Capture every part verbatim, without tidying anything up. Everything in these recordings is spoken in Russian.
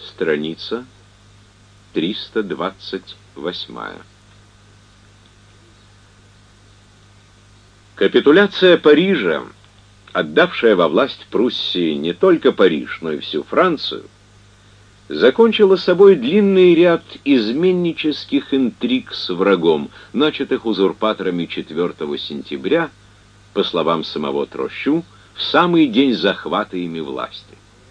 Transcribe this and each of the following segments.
Страница триста двадцать восьмая. Капитуляция Парижа, отдавшая во власть Пруссии не только Париж, но и всю Францию, закончила собой длинный ряд изменнических интриг с врагом, начатых узурпаторами четвёртого сентября, по словам самого Трощу, в самый день захвата ими власти.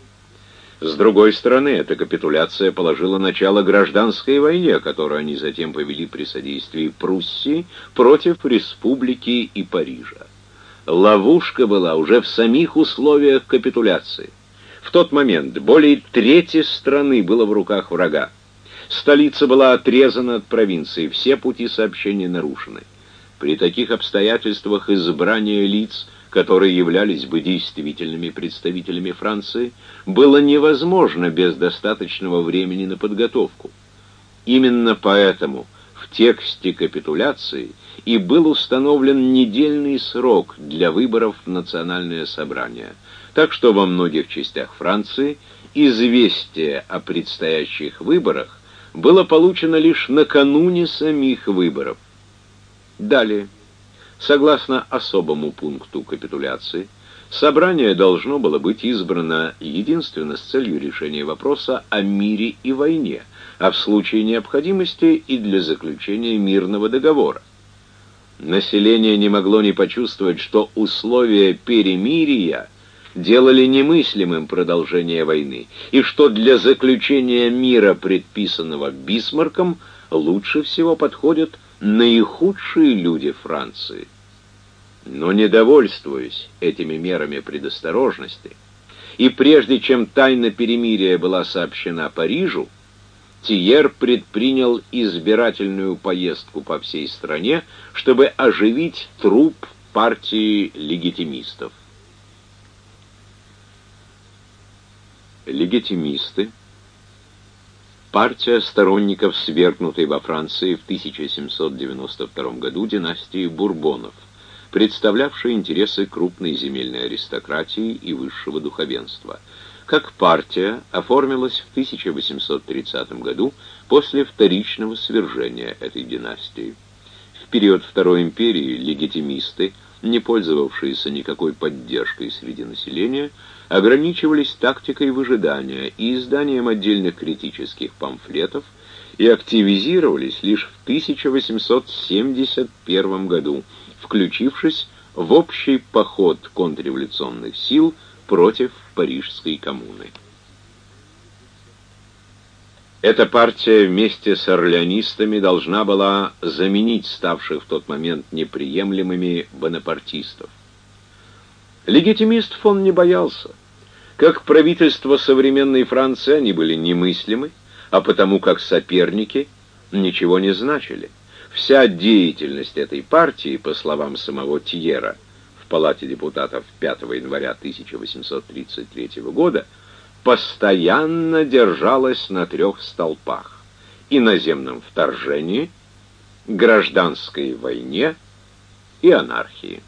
С другой стороны, эта капитуляция положила начало гражданской войне, которую они затем повели при содействии Пруссии против республики и Парижа. Ловушка была уже в самих условиях капитуляции. В тот момент более трети страны было в руках врага. Столица была отрезана от провинции, все пути сообщения нарушены. При таких обстоятельствах избрание лиц, которые являлись бы действительными представителями Франции, было невозможно без достаточного времени на подготовку. Именно поэтому в тексте капитуляции и был установлен недельный срок для выборов в Национальное собрание, так что во многих частях Франции известие о предстоящих выборах было получено лишь накануне самих выборов. Далее, согласно особому пункту капитуляции, собрание должно было быть избрано единственно с целью решения вопроса о мире и войне, а в случае необходимости и для заключения мирного договора. Население не могло не почувствовать, что условия перемирия делали немыслимым продолжение войны, и что для заключения мира, предписанного Бисмарком, лучше всего подходят наихудшие люди Франции. Но, недовольствуясь этими мерами предосторожности, и прежде чем тайна перемирия была сообщена Парижу, Тиер предпринял избирательную поездку по всей стране, чтобы оживить труп партии легитимистов. Легитимисты — партия сторонников свергнутой во Франции в тысяча семьсот девяносто втором году династии Бурбонов, представлявшая интересы крупной земельной аристократии и высшего духовенства. Как партия оформилась в тысяча восемьсот тридцатом году после вторичного свержения этой династии. В период Второй империи легитимисты, не пользовавшиеся никакой поддержкой среди населения, ограничивались тактикой выжидания и изданием отдельных критических памфлетов и активизировались лишь в тысяча восемьсот семьдесят первом году, включившись в общий поход контрреволюционных сил против Парижской коммуны. Эта партия вместе с орлеонистами должна была заменить ставших в тот момент неприемлемыми бонапартистов. Легитимистов он не боялся. Как правительство современной Франции они были немыслимы, а потому как соперники ничего не значили. Вся деятельность этой партии, по словам самого Тиера, в Палате депутатов пятого января тысяча восемьсот тридцать третьего года, постоянно держалась на трех столпах: иноземном вторжении, гражданской войне и анархии.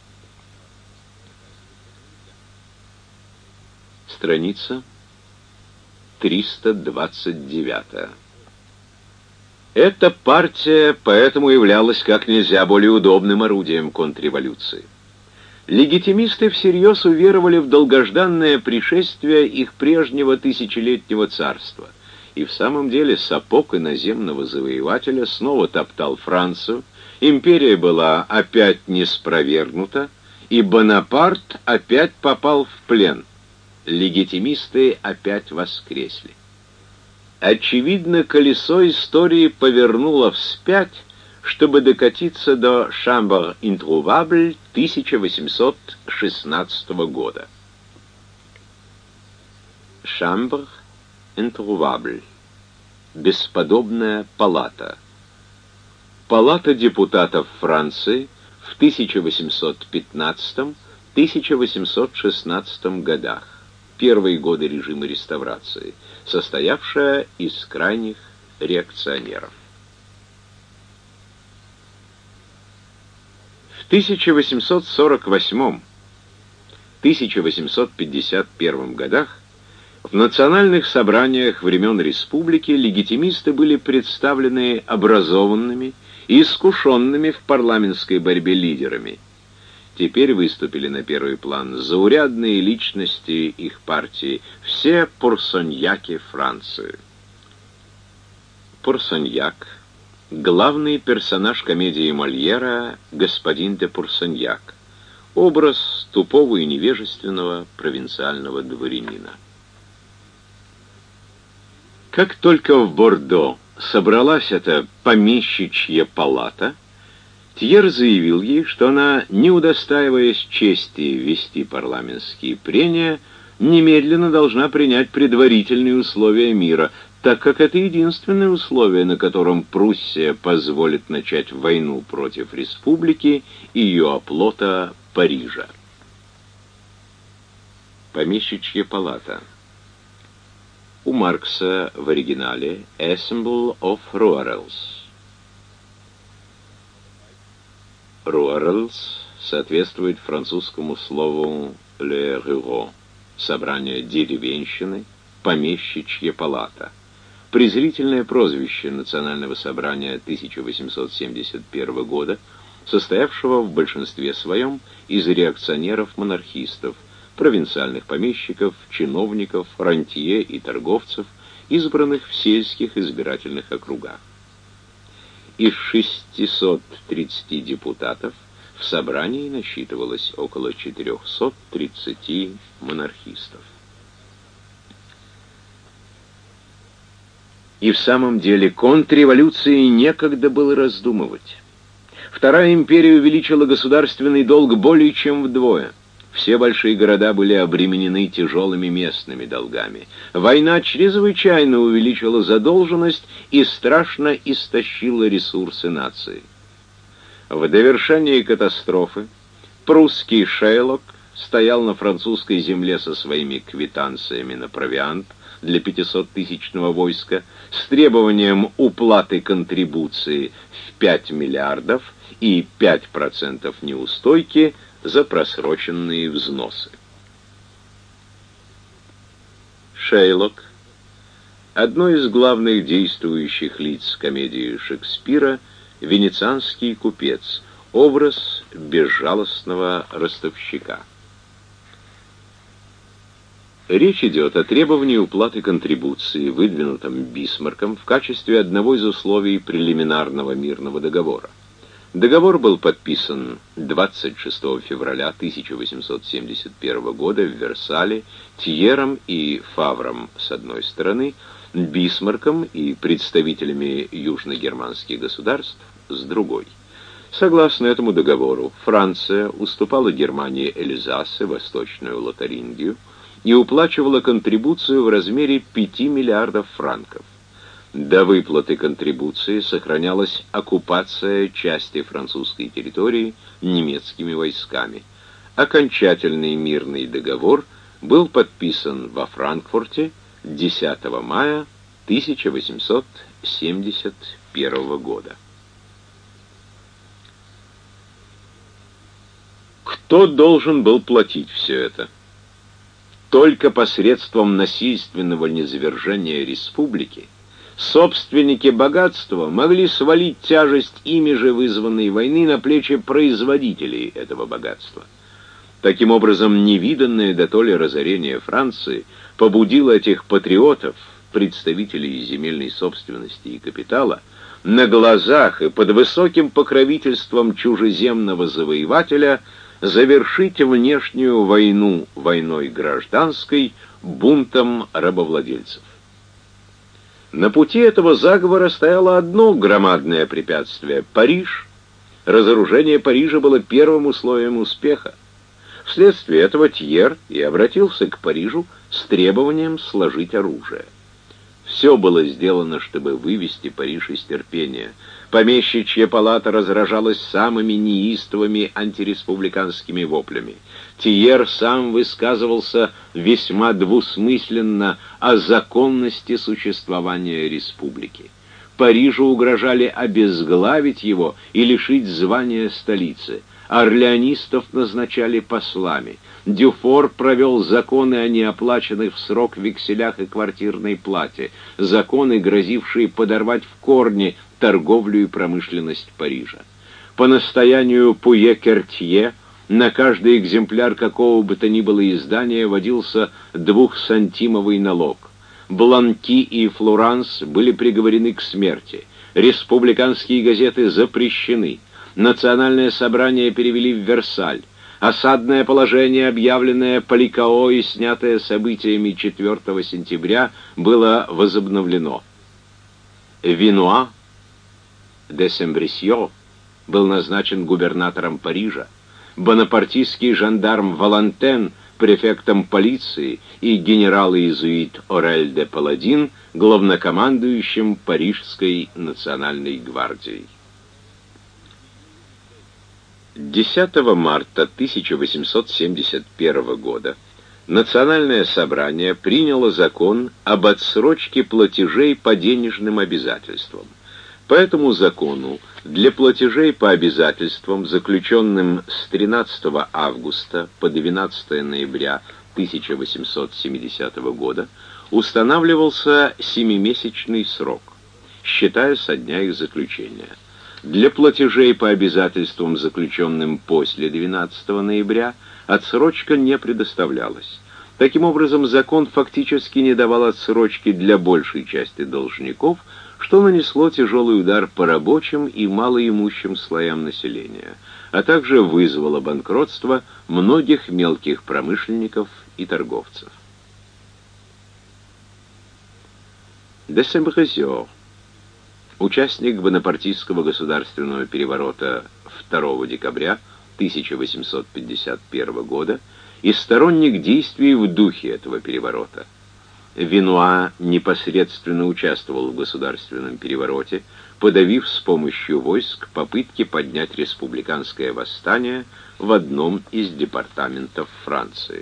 Страница триста двадцать девятая. Эта партия поэтому являлась как нельзя более удобным орудием контрреволюции. Легитимисты всерьез уверовали в долгожданное пришествие их прежнего тысячелетнего царства, и в самом деле сапог иноземного завоевателя снова топтал Францию, империя была опять неспровергнута, и Бонапарт опять попал в плен. Легитимисты опять воскресли. Очевидно, колесо истории повернуло вспять, чтобы докатиться до Chambre introuvable тысяча восемьсот шестнадцатого года. Chambre introuvable. Бесподобная палата. Палата депутатов Франции в тысяча восемьсот пятнадцатом — тысяча восемьсот шестнадцатом годах, первые годы режима реставрации, состоявшая из крайних реакционеров. В тысяча восемьсот сорок восьмом — тысяча восемьсот пятьдесят первом годах В национальных собраниях времен республики легитимисты были представлены образованными и искушенными в парламентской борьбе лидерами. Теперь выступили на первый план заурядные личности их партии, все пурсоньяки Франции. Пурсоньяк — главный персонаж комедии Мольера «Господин де Пурсоньяк», образ тупого и невежественного провинциального дворянина. Как только в Бордо собралась эта помещичья палата, Тьер заявил ей, что она, не удостаиваясь чести вести парламентские прения, немедленно должна принять предварительные условия мира, так как это единственное условие, на котором Пруссия позволит начать войну против республики и ее оплота Парижа. Помещичья палата. У Маркса в оригинале «Assemble of Rurals». «Rurals» соответствует французскому слову «le rural» — собрание деревенщины, помещичья палата. Презрительное прозвище Национального собрания тысяча восемьсот семьдесят первого года, состоявшего в большинстве своем из реакционеров-монархистов, провинциальных помещиков, чиновников, рантье и торговцев, избранных в сельских избирательных округах. Из шестисот тридцати депутатов в собрании насчитывалось около четырехсот тридцати монархистов. И в самом деле контрреволюции некогда было раздумывать. Вторая империя увеличила государственный долг более чем вдвое. Все большие города были обременены тяжелыми местными долгами. Война чрезвычайно увеличила задолженность и страшно истощила ресурсы нации. В довершении катастрофы прусский Шейлок стоял на французской земле со своими квитанциями на провиант для пятисоттысячного войска с требованием уплаты контрибуции в пять миллиардов и пять процентов неустойки за просроченные взносы. Шейлок — одно из главных действующих лиц комедии Шекспира, венецианский купец, образ безжалостного ростовщика. Речь идет о требовании уплаты контрибуции, выдвинутом Бисмарком в качестве одного из условий прелиминарного мирного договора. Договор был подписан двадцать шестого февраля тысяча восемьсот семьдесят первого года в Версале Тьером и Фавром с одной стороны, Бисмарком и представителями южногерманских государств с другой. Согласно этому договору, Франция уступала Германии Эльзас и Восточную Лотарингию и уплачивала контрибуцию в размере пяти миллиардов франков. До выплаты контрибуции сохранялась оккупация части французской территории немецкими войсками. Окончательный мирный договор был подписан во Франкфурте десятого мая тысяча восемьсот семьдесят первого года. Кто должен был платить все это? Только посредством насильственного низвержения республики собственники богатства могли свалить тяжесть ими же вызванной войны на плечи производителей этого богатства. Таким образом, невиданное дотоле разорение Франции побудило этих патриотов, представителей земельной собственности и капитала, на глазах и под высоким покровительством чужеземного завоевателя завершить внешнюю войну войной гражданской, бунтом рабовладельцев. На пути этого заговора стояло одно громадное препятствие — Париж. Разоружение Парижа было первым условием успеха. Вследствие этого Тьер и обратился к Парижу с требованием сложить оружие. Все было сделано, чтобы вывести Париж из терпения. Помещичья палата разражалась самыми неистовыми антиреспубликанскими воплями. Тьер сам высказывался весьма двусмысленно о законности существования республики. Парижу угрожали обезглавить его и лишить звания столицы. орлеонистов назначали послами. Дюфор провел законы о неоплаченных в срок векселях и квартирной плате, законы, грозившие подорвать в корне торговлю и промышленность Парижа. По настоянию Пуе-Кертье на каждый экземпляр какого бы то ни было издания вводился двухсантимовый налог. Бланки и Флоранс были приговорены к смерти. Республиканские газеты запрещены. Национальное собрание перевели в Версаль. Осадное положение, объявленное Поликао и снятое событиями четвёртого сентября, было возобновлено. Винуа де Сембрисьо был назначен губернатором Парижа. Бонапартийский жандарм Валантен префектом полиции и генерал-иезуит Орель де Паладин главнокомандующим Парижской национальной гвардией. десятого марта тысяча восемьсот семьдесят первого года Национальное собрание приняло закон об отсрочке платежей по денежным обязательствам. По этому закону для платежей по обязательствам, заключенным с тринадцатого августа по двенадцатое ноября тысяча восемьсот семидесятого года, устанавливался семимесячный срок, считая со дня их заключения. Для платежей по обязательствам, заключенным после двенадцатого ноября, отсрочка не предоставлялась. Таким образом, закон фактически не давал отсрочки для большей части должников, что нанесло тяжелый удар по рабочим и малоимущим слоям населения, а также вызвало банкротство многих мелких промышленников и торговцев. Де Сембрисьо, участник бонапартийского государственного переворота второго декабря тысяча восемьсот пятьдесят первого года и сторонник действий в духе этого переворота. Винуа непосредственно участвовал в государственном перевороте, подавив с помощью войск попытки поднять республиканское восстание в одном из департаментов Франции.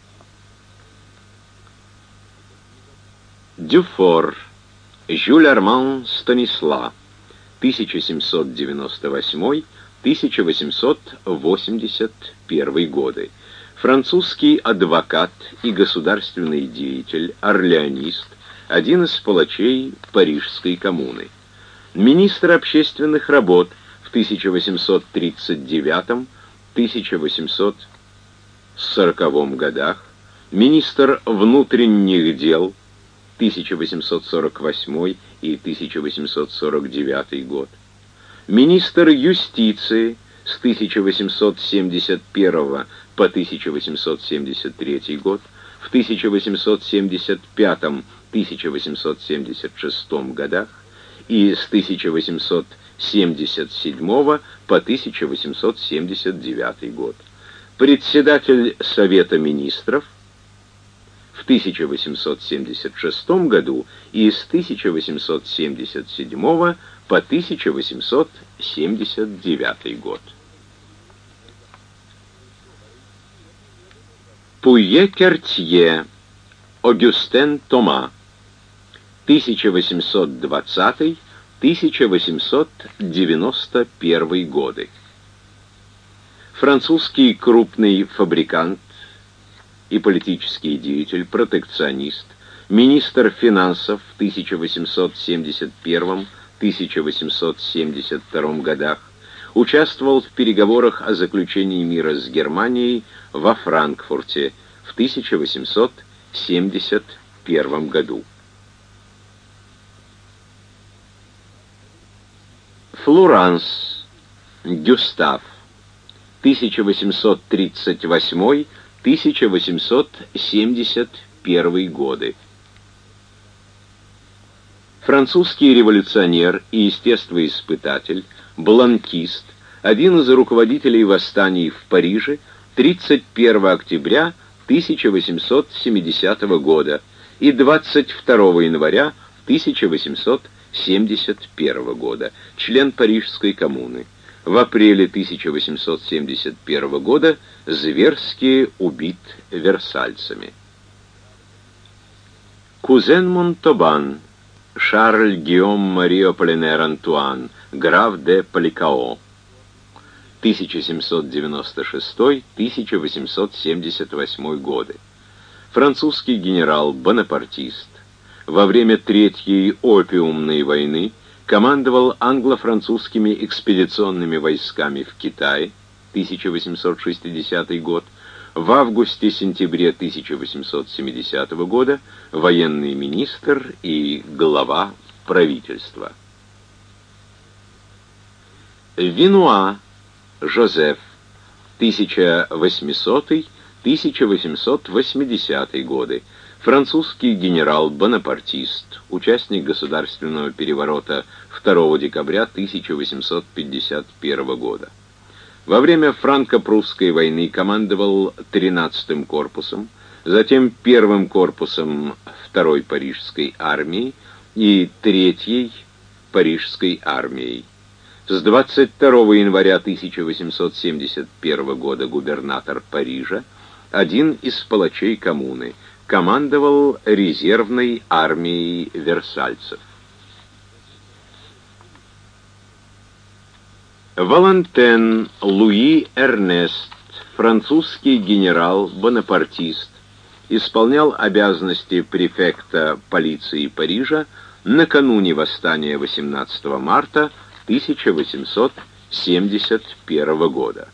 Дюфор Жюль Арман Станислав, тысяча семьсот девяносто восьмой — тысяча восемьсот восемьдесят первый годы. Французский адвокат и государственный деятель, орлеонист, один из палачей Парижской коммуны. Министр общественных работ в тысяча восемьсот тридцать девятом — тысяча восемьсот сороковом годах, министр внутренних дел тысяча восемьсот сорок восьмой и тысяча восемьсот сорок девятый год, министр юстиции с тысяча восемьсот семьдесят первого по тысяча восемьсот семьдесят третий год, в тысяча восемьсот семьдесят пятом — тысяча восемьсот семьдесят шестом годах и с тысяча восемьсот семьдесят седьмого по тысяча восемьсот семьдесят девятый год, председатель Совета министров в тысяча восемьсот семьдесят шестом году и с тысяча восемьсот семьдесят седьмого по тысяча восемьсот семьдесят девятый год. Пуе-Кертье Огюстен Тома, тысяча восемьсот двадцатый — тысяча восемьсот девяносто первый годы. Французский крупный фабрикант и политический деятель, протекционист, министр финансов в тысяча восемьсот семьдесят первом — тысяча восемьсот семьдесят втором годах, участвовал в переговорах о заключении мира с Германией во Франкфурте в тысяча восемьсот семьдесят первом году. Флоранс Гюстав, тысяча восемьсот тридцать восьмой — тысяча восемьсот семьдесят первый годы. Французский революционер и естествоиспытатель, бланкист, один из руководителей восстаний в Париже тридцать первого октября тысяча восемьсот семидесятого года и двадцать второго января тысяча восемьсот семьдесят первого года, член Парижской коммуны. В апреле тысяча восемьсот семьдесят первого года зверски убит версальцами. Кузен Монтобан Шарль Гийом Мари Аполлинер Антуан, граф де Поликао, тысяча семьсот девяносто шестой — тысяча восемьсот семьдесят восьмой годы. Французский генерал-бонапартист во время Третьей опиумной войны командовал англо-французскими экспедиционными войсками в Китае, тысяча восемьсот шестидесятый год, в августе-сентябре тысяча восемьсот семидесятого года военный министр и глава правительства. Винуа Жозеф, тысяча восьмисотый — тысяча восемьсот восьмидесятый годы, французский генерал-бонапартист, участник государственного переворота второго декабря тысяча восемьсот пятьдесят первого года. Во время франко-прусской войны командовал тринадцатым корпусом, затем первым корпусом второй парижской армии и третьей парижской армией. С двадцать второго января тысяча восемьсот семьдесят первого года губернатор Парижа, один из палачей коммуны, командовал резервной армией версальцев. Валентен Луи Эрнест, французский генерал-бонапартист, исполнял обязанности префекта полиции Парижа накануне восстания восемнадцатого марта тысяча восемьсот семьдесят первого года.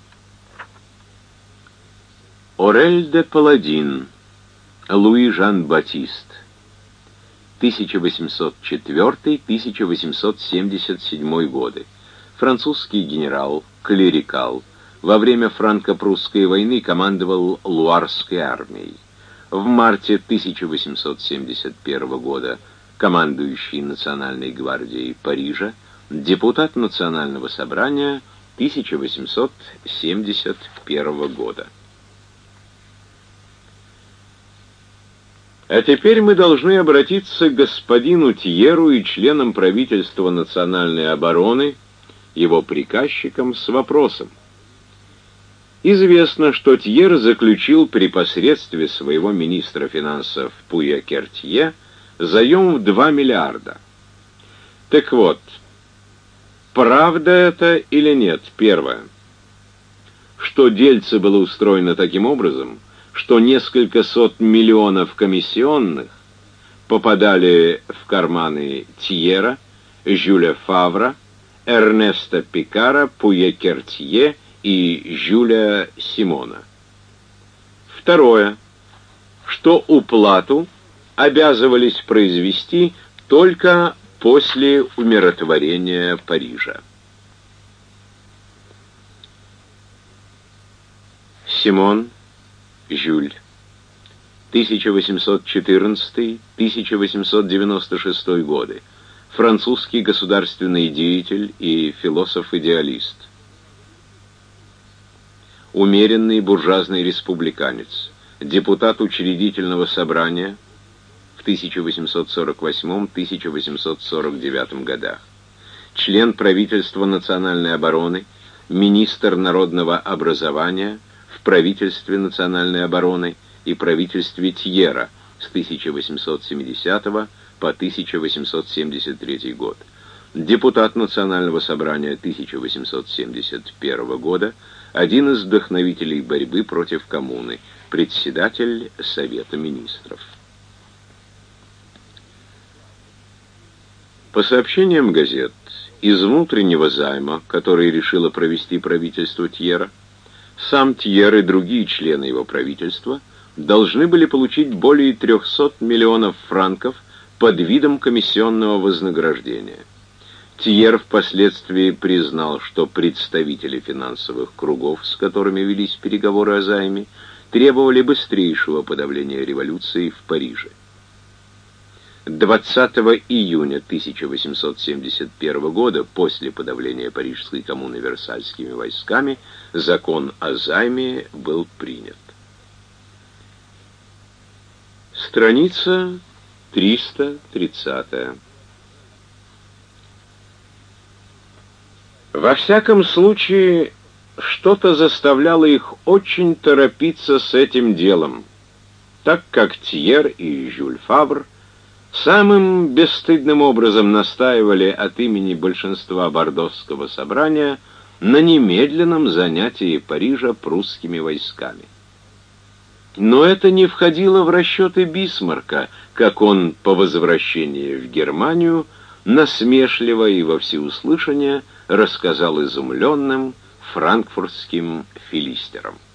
Орель де Паладин Луи Жан-Батист, тысяча восемьсот четвёртый — тысяча восемьсот семьдесят седьмой годы, французский генерал, клерикал, во время франко-прусской войны командовал Луарской армией. В марте тысяча восемьсот семьдесят первого года командующий Национальной гвардией Парижа, депутат Национального собрания тысяча восемьсот семьдесят первого года. А теперь мы должны обратиться к господину Тьеру и членам правительства национальной обороны, его приказчикам, с вопросом. Известно, что Тьер заключил при посредстве своего министра финансов Пуя-Кертье заем в два миллиарда. Так вот, правда это или нет? Первое. Что дельце было устроено таким образом, что несколько сот миллионов комиссионных попадали в карманы Тьера, Жюля Фавра, Эрнеста Пикара, Пуя-Кертье и Жюля Симона. Второе. Что уплату обязывались произвести только после умиротворения Парижа. Симон, Жюль, тысяча восемьсот четырнадцатый — тысяча восемьсот девяносто шестой годы, французский государственный деятель и философ-идеалист. Умеренный буржуазный республиканец, депутат учредительного собрания в тысяча восемьсот сорок восьмом — тысяча восемьсот сорок девятом годах, член правительства национальной обороны, министр народного образования в правительстве национальной обороны и правительстве Тьера с тысяча восемьсот семидесятого по тысяча восемьсот семьдесят третий год, депутат Национального собрания тысяча восемьсот семьдесят первого года, один из вдохновителей борьбы против коммуны, председатель Совета министров. По сообщениям газет, из внутреннего займа, который решило провести правительство Тьера, сам Тьер и другие члены его правительства должны были получить более трехсот миллионов франков под видом комиссионного вознаграждения. Тьер впоследствии признал, что представители финансовых кругов, с которыми велись переговоры о займе, требовали быстрейшего подавления революции в Париже. двадцатого июня тысяча восемьсот семьдесят первого года, после подавления Парижской коммуны версальскими войсками, закон о займе был принят. Страница триста тридцатая. Во всяком случае, что-то заставляло их очень торопиться с этим делом, так как Тьер и Жюль Фавр самым бесстыдным образом настаивали от имени большинства Бордовского собрания на немедленном занятии Парижа прусскими войсками. Но это не входило в расчеты Бисмарка, как он по возвращении в Германию насмешливо и во всеуслышание рассказал изумленным франкфуртским филистерам.